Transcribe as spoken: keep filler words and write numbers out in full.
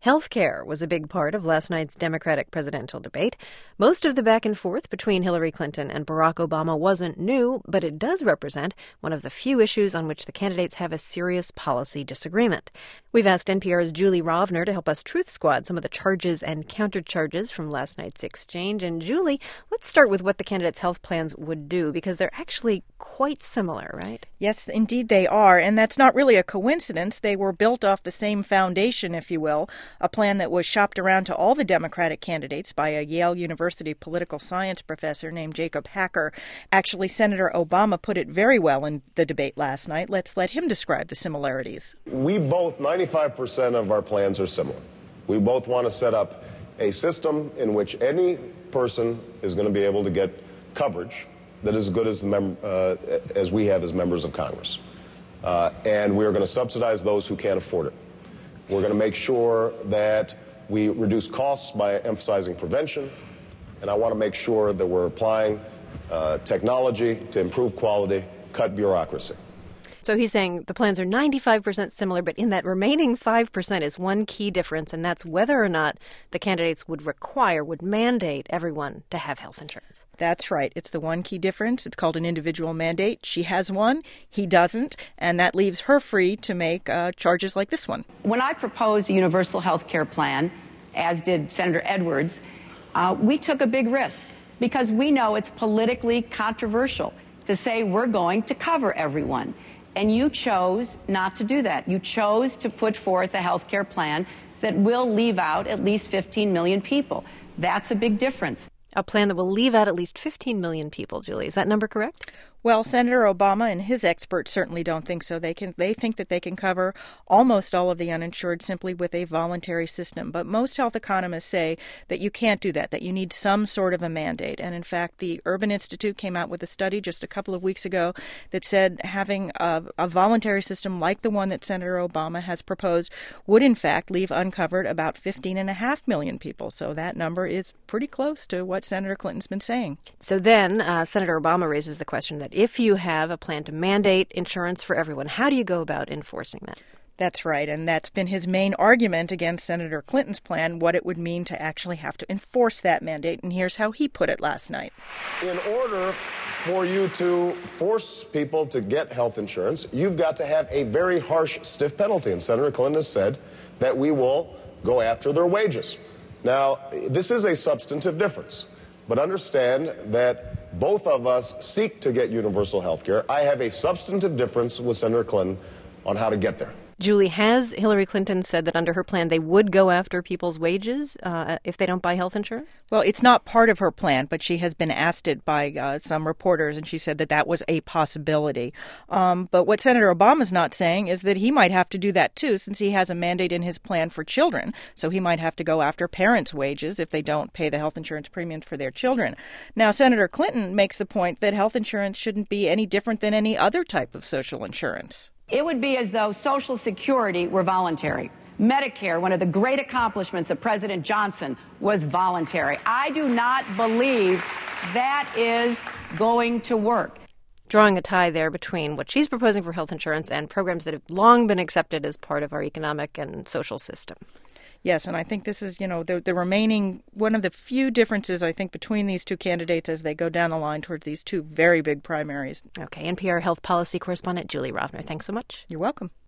Healthcare was a big part of last night's Democratic presidential debate. Most of the back and forth between Hillary Clinton and Barack Obama wasn't new, but it does represent one of the few issues on which the candidates have a serious policy disagreement. We've asked N P R's Julie Rovner to help us truth squad some of the charges and countercharges from last night's exchange. And Julie, let's start with what the candidates' health plans would do, because they're actually quite similar, right? Yes, indeed they are. And that's not really a coincidence. They were built off the same foundation, if you will, a plan that was shopped around to all the Democratic candidates by a Yale University political science professor named Jacob Hacker. Actually, Senator Obama put it very well in the debate last night. Let's let him describe the similarities. We both, ninety-five percent of our plans are similar. We both want to set up a system in which any person is going to be able to get coverage that is as good as, the mem- uh, as we have as members of Congress. Uh, and we are going to subsidize those who can't afford it. We're going to make sure that we reduce costs by emphasizing prevention. And I want to make sure that we're applying uh, technology to improve quality, cut bureaucracy. So he's saying the plans are ninety-five percent similar, but in that remaining five percent is one key difference, and that's whether or not the candidates would require, would mandate everyone to have health insurance. That's right. It's the one key difference. It's called an individual mandate. She has one. He doesn't. And that leaves her free to make uh, charges like this one. When I proposed a universal health care plan, as did Senator Edwards, uh, we took a big risk because we know it's politically controversial to say we're going to cover everyone. And you chose not to do that. You chose to put forth a health care plan that will leave out at least fifteen million people. That's a big difference. A plan that will leave out at least fifteen million people, Julie. Is that number correct? Well, Senator Obama and his experts certainly don't think so. They can they think that they can cover almost all of the uninsured simply with a voluntary system. But most health economists say that you can't do that, that you need some sort of a mandate. And in fact, the Urban Institute came out with a study just a couple of weeks ago that said having a, a voluntary system like the one that Senator Obama has proposed would in fact leave uncovered about fifteen and a half million people. So that number is pretty close to what Senator Clinton's been saying. So then uh, Senator Obama raises the question that if you have a plan to mandate insurance for everyone, how do you go about enforcing that? That's right, and that's been his main argument against Senator Clinton's plan, what it would mean to actually have to enforce that mandate. And here's how he put it last night. In order for you to force people to get health insurance, you've got to have a very harsh, stiff penalty. And Senator Clinton has said that we will go after their wages. Now, this is a substantive difference. But understand that both of us seek to get universal health care. I have a substantive difference with Senator Clinton on how to get there. Julie, has Hillary Clinton said that under her plan they would go after people's wages uh, if they don't buy health insurance? Well, it's not part of her plan, but she has been asked it by uh, some reporters, and she said that that was a possibility. Um, but what Senator Obama's not saying is that he might have to do that, too, since he has a mandate in his plan for children. So he might have to go after parents' wages if they don't pay the health insurance premiums for their children. Now, Senator Clinton makes the point that health insurance shouldn't be any different than any other type of social insurance. It would be as though Social Security were voluntary. Medicare, one of the great accomplishments of President Johnson, was voluntary. I do not believe that is going to work. Drawing a tie there between what she's proposing for health insurance and programs that have long been accepted as part of our economic and social system. Yes, and I think this is, you know, the, the remaining, one of the few differences, I think, between these two candidates as they go down the line towards these two very big primaries. Okay, N P R health policy correspondent Julie Rovner, thanks so much. You're welcome.